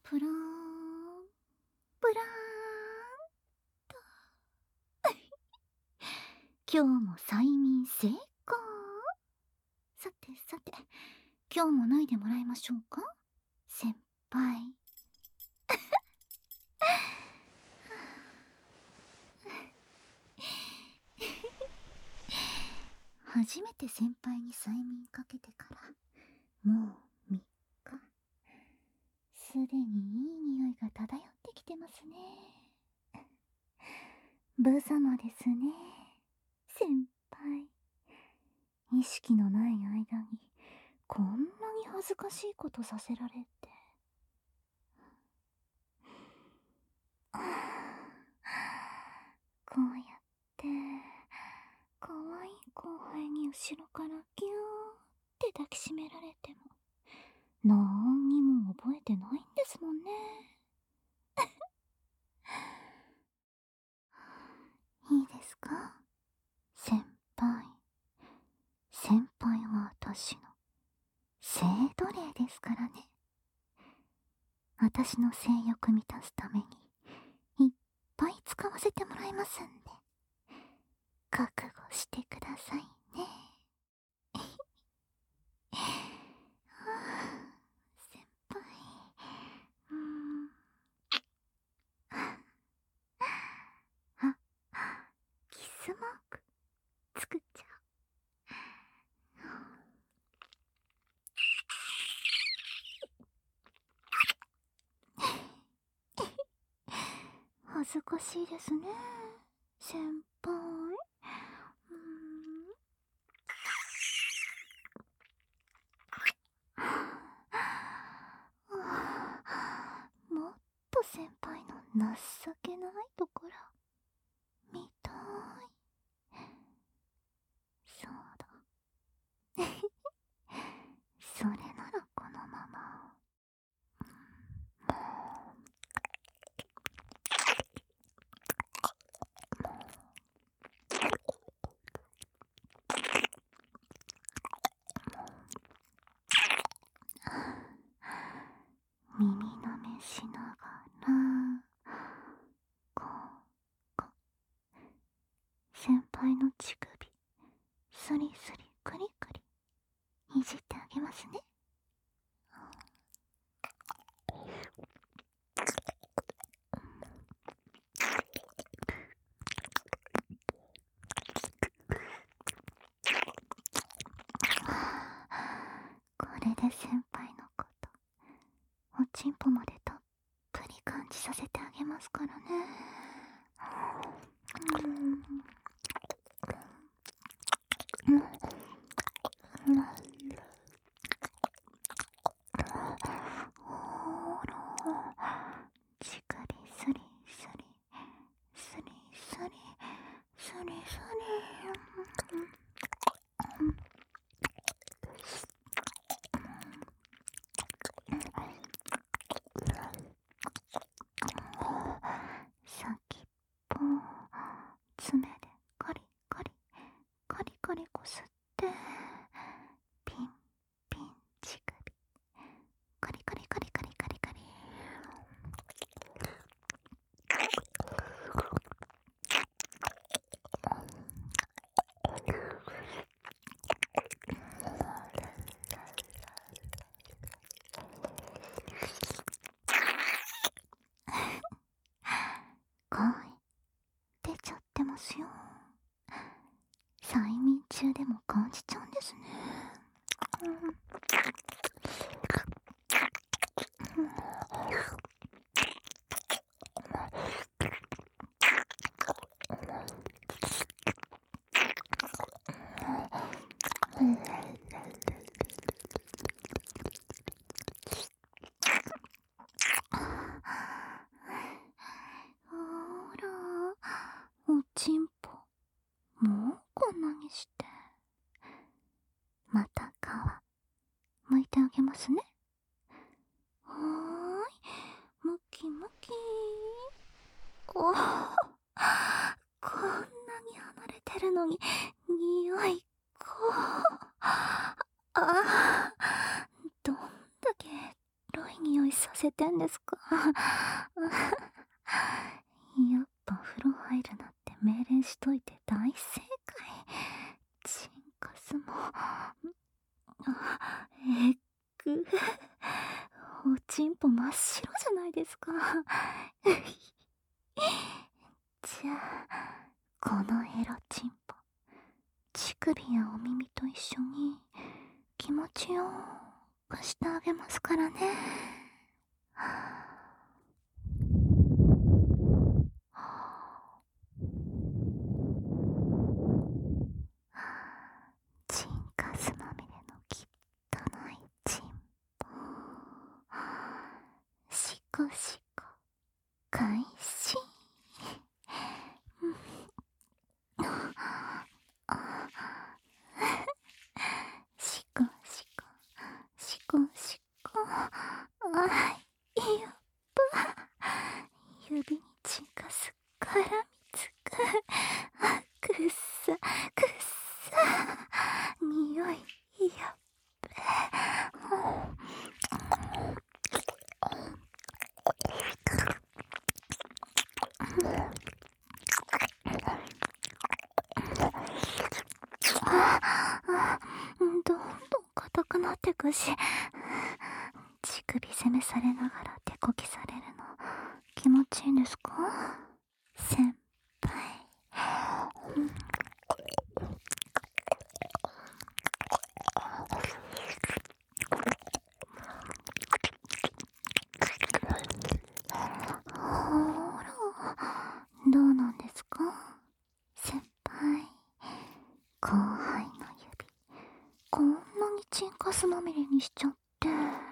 プラーン、プラーンと。今日も催眠成功。さてさて、今日も脱いでもらいましょうか、先輩。初めて先輩に催眠かけてからもう3日。すでにいい匂いが漂ってきてますね。無様ですね、先輩。意識のない間にこんなに恥ずかしいことさせられて。こうやってかわいい後輩に後ろからギューって抱きしめられてもなんにも覚えてないんですもんね。いいですか、先輩。先輩は私の性奴隷ですからね。私の性欲満たすためにいっぱい使わせてもらいますんで、覚悟してくださいね。先輩、あ、キスマーク作っちゃう。恥ずかしいですね、先輩。もっと先輩の情けないところ見たい。そうだ。それならこのまま。耳なめしながらこう先輩の乳首スリスリクリクリいじってあげますね。これで先輩のことおちんぽまでたっぷり感じさせてあげますからね。ほら、乳首スリスリスリスリスリスリ。先っぽ爪でカリカリカリカリこすってピンピン乳首カリカリカリカリカリカリ。声出ちゃってますよ。催眠中でも感じちゃうんですね。ほら、おちんぽもうこんなにして。また皮むいてあげますね。はーい、むきむき。おー、こんなに離れてるのに匂いあー、どんだけロイに匂いさせてんですか？やっぱ風呂入るなって命令しといて大正解。チンカスも、えっぐ、おちんぽ真っ白じゃないですか。じゃあ、このエロチンポ、乳首やお耳と一緒に気持ちよくしてあげますからね。チンカスまみれの汚いチンポ、シコシコ開始。シコシコシコシコ、あい、やっぱ指にチンカス絡みつく。くっさくっさ、匂いやっべ。どんどん硬くなってくし、乳首攻めされながら手こきされるの気持ちいいんですか、先輩。ほら、どうなんですか先輩。後輩の指こんなにチンカスまみれにしちゃって、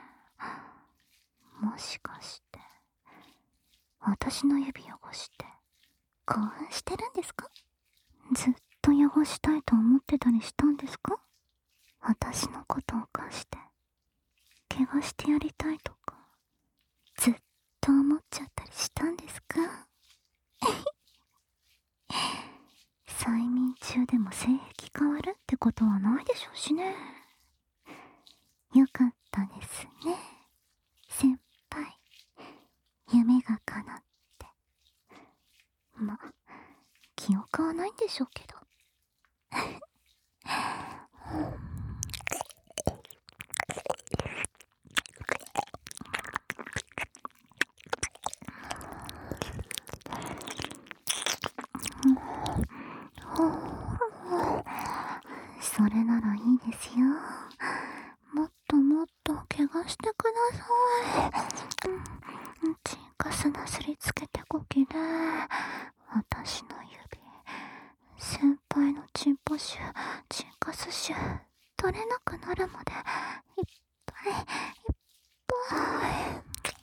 もしかして私の指汚して興奮してるんですか？ずっと汚したいと思ってたりしたんですか？私のことを貸して怪我してやりたいとかずっと思っちゃったりしたんですか？催眠中でも性癖変わるってことはないでしょうしね。よかったですね、先輩。夢が叶って。ま、記憶はないんでしょうけど。それならいいですよ。もっともっと怪我してください。チンカスなすりつけてこきで私の指、先輩のチンポ臭、チンカス臭取れなくなるまでいっぱいいっぱい。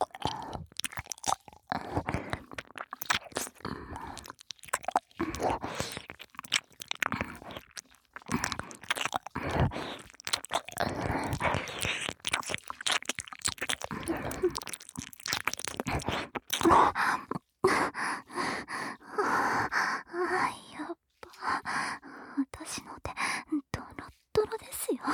やっぱ私の手ドロッドロですよ。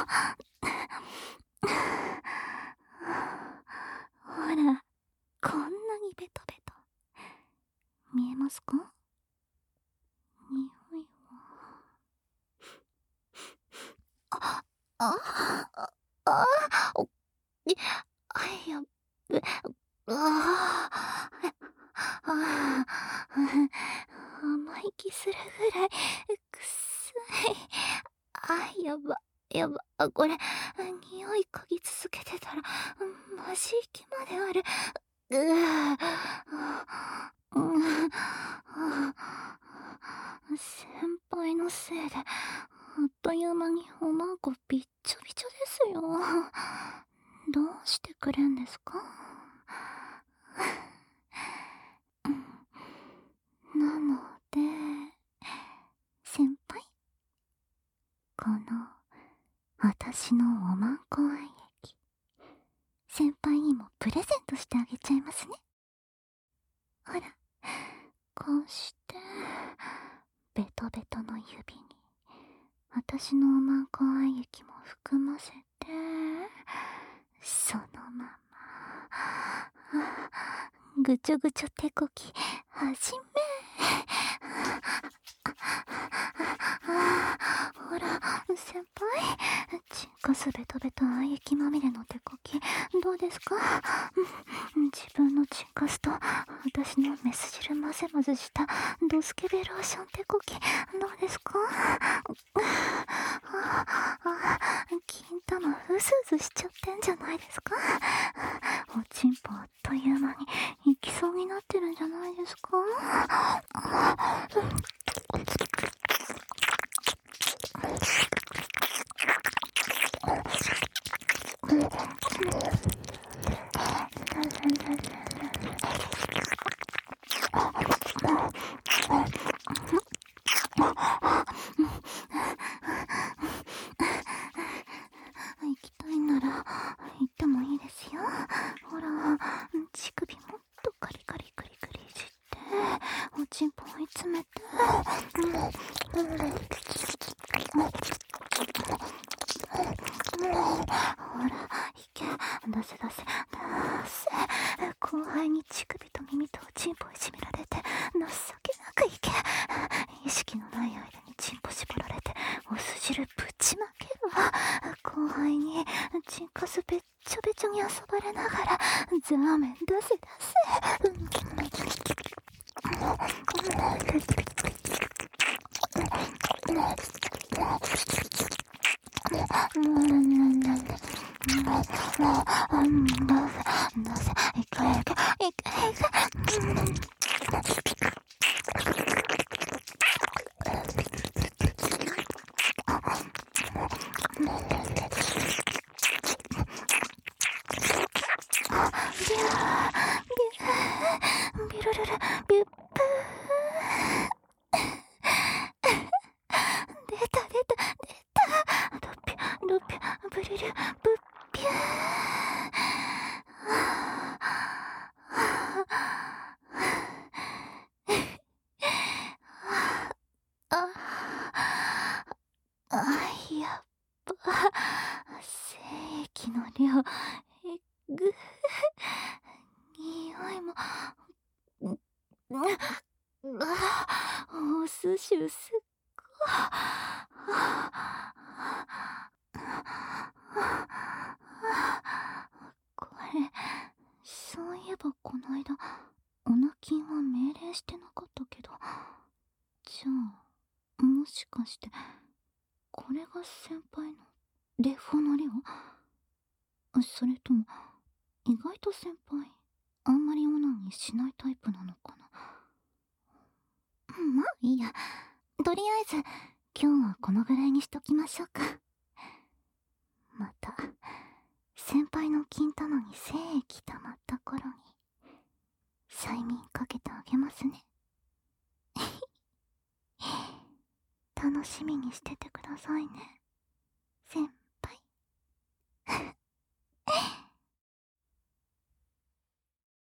ほら、こんなにベトベト見えますか？匂いは、あああおいやべ、ああ、甘い気するぐらいくっさい。やばやば、これ匂い嗅ぎ続けてたらマジ息まである。先輩のせいであっという間におまんこびっちょびちょですよ。どうしてくれんですか？なので先輩、この私のおまんこ愛液、先輩にもプレゼントしてあげちゃいますね。ほら、こうしてベトベトの指に私のおまんこ愛液も含ませて、そのままぐちょぐちょ手こきはじめ。ほら先輩、チンコスベトベト雪まみれの手こきどうですか？自分のチンカスと私のメス汁混ぜ混ぜしたドスケベローション手こきどうですか？金玉うずうずしちゃってんじゃないですか？おちんぽあっという間にいきそうになってるんじゃないですか？行きたいなら行ってもいいですよ。ほら、乳首もっとカリカリクリクリいじっておちんぽ追い詰めて、ほらいけ、出せ出せ出せ。後輩に乳首と耳とおちんぽいじめられて情けなくいけ。意識のない間にチンポ絞られてお酢汁ぶちまけるわ。後輩にチンカスべっちょべちょに遊ばれながらザーメン出せ出せ。ビルルルビュップー出た出た出た。ドッピュドッピュブリルブッピュー。やっぱ精液の量えぐ。匂いもお寿司うすっご。これそういえばこの間オナキンは命令してなかったけど、じゃあもしかしてこれが先輩のレフォの量？それとも意外と先輩あんまりオナニーしないタイプなのかな。まあいいや、とりあえず今日はこのぐらいにしときましょうか。また先輩の金玉に精液溜まった頃に催眠かけてあげますね。楽しみにしててくださいね、先輩。